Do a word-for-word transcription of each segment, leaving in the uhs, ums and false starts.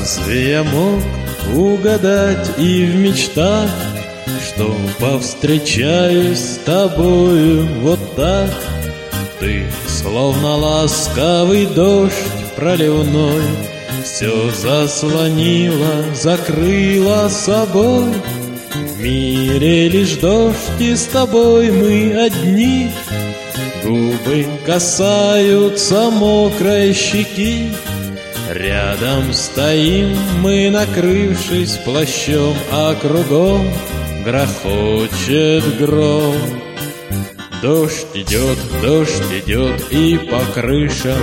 Разве я мог угадать и в мечтах, что повстречаюсь с тобою вот так? Ты, словно ласковый дождь проливной, все заслонила, закрыла собой. В мире лишь дождь, и с тобой мы одни. Губы касаются мокрой щеки. Рядом стоим мы, накрывшись плащом, а кругом грохочет гром. Дождь идет, дождь идет, и по крышам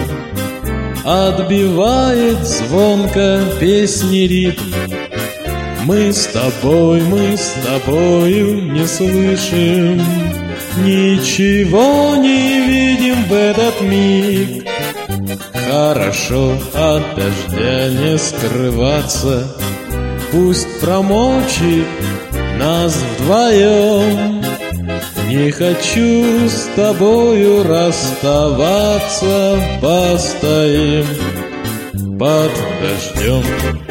отбивает звонко песни ритм. Мы с тобой, мы с тобою не слышим, ничего не видим в этот миг. Хорошо от дождя не скрываться, пусть промочит нас вдвоем. Не хочу с тобою расставаться, постоим под дождем.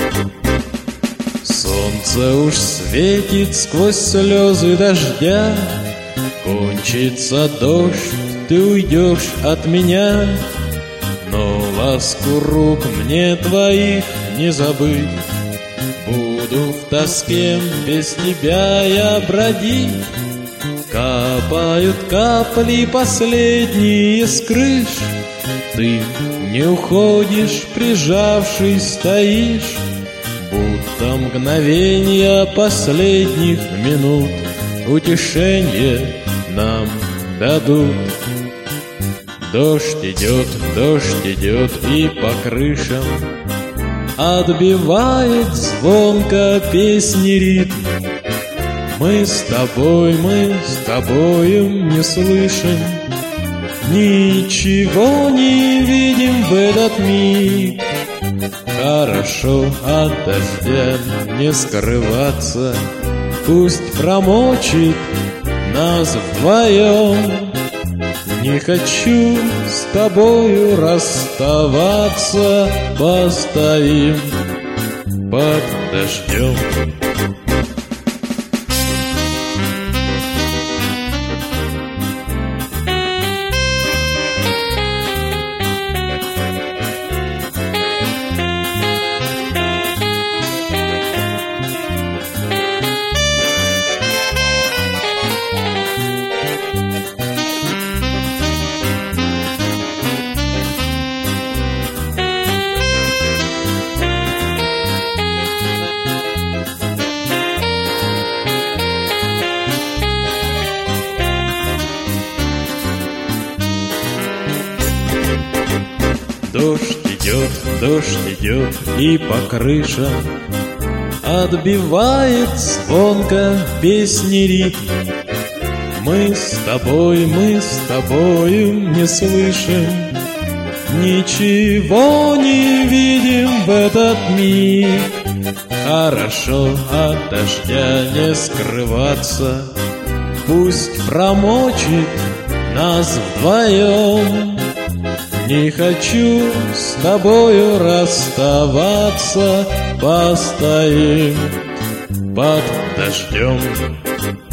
Солнце уж светит сквозь слезы дождя. Кончится дождь, ты уйдешь от меня, но ласку рук мне твоих не забыть. Буду в тоске без тебя я бродить. Капают капли последние с крыш. Ты не уходишь, прижавшись стоишь, будто мгновенья последних минут утешение нам дадут. Дождь идет, дождь идет, и по крышам отбивает звонко песни ритм. Мы с тобой, мы с тобою не слышим, ничего не видим в этот миг. Хорошо от дождя не скрываться, пусть промочит нас вдвоем. Не хочу с тобою расставаться, постоим под дождем. Дождь идет, дождь идет, и по крышам отбивает звонко песни ритм. Мы с тобой, мы с тобою не слышим, ничего не видим в этот миг. Хорошо от дождя не скрываться, пусть промочит нас вдвоем. Не хочу с тобою расставаться, постоим под дождем.